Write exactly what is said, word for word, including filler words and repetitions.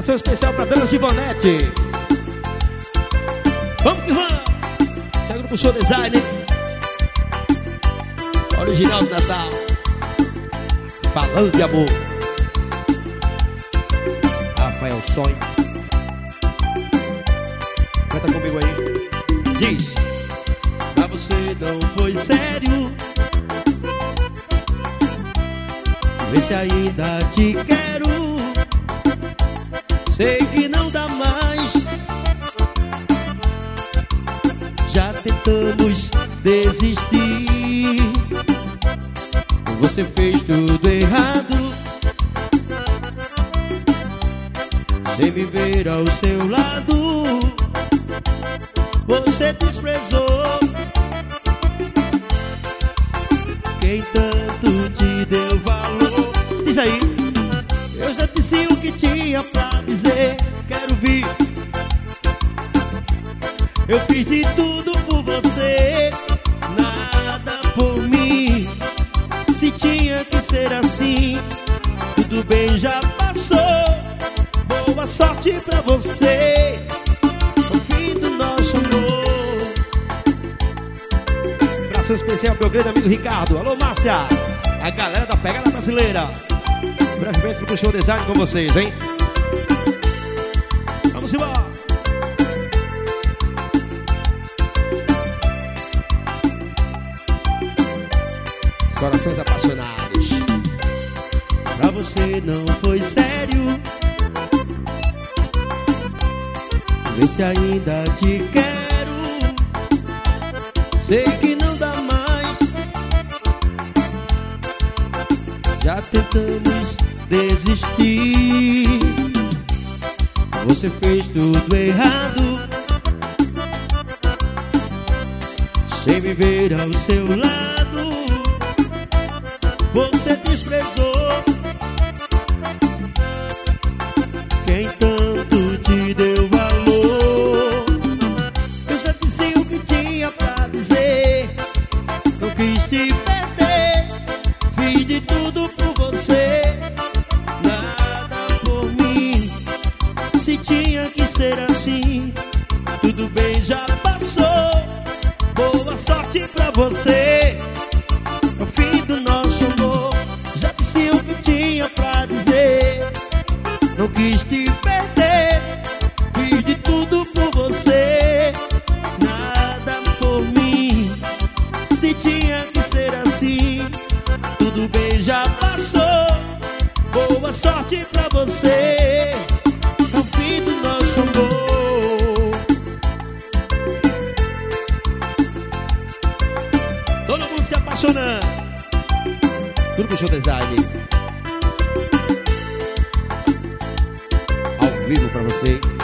Abração especial pra Dona Givonete. Vamos que vamos. Esse é o Grupo Show Design, original do Natal, falando de amor. Rafael Sonho, canta comigo aí. Diz: pra você não foi sério, vê se ainda te quero. Sei que não dá mais, já tentamos desistir. Você fez tudo errado, sem me ver ao seu lado. Você desprezou quem tanto te deu valor. Diz aí. Eu já disse o que tinha pra dizer, quero ouvir. Eu fiz de tudo por você, nada por mim. Se tinha que ser assim, tudo bem, já passou. Boa sorte pra você, o fim do nosso amor. Abraço especial pro meu grande amigo Ricardo. Alô, Márcia, a galera da Pegada Brasileira. Brevemente pro Show Design com vocês, hein? Vamos embora. Os corações apaixonados. Pra você não foi sério, vê se ainda te quero. Sei que não dá mais, já tentamos desistir. Você fez tudo errado, sem me ver ao seu lado. Você desprezou quem tanto te deu valor. Eu já disse o que tinha pra dizer, não quis te perder. Fiz de tudo por você, nada por mim. Se tinha que ser assim, tudo bem, já passou. Boa sorte pra você, o fim do nosso amor. Já disse o que tinha pra dizer, não quis te perder. Fiz de tudo por você, nada por mim. Se tinha que ser assim, tudo bem, já passou. Boa sorte pra você, o fim do nosso amor. Todo mundo se apaixonando. Grupo Show Design, ao vivo pra você.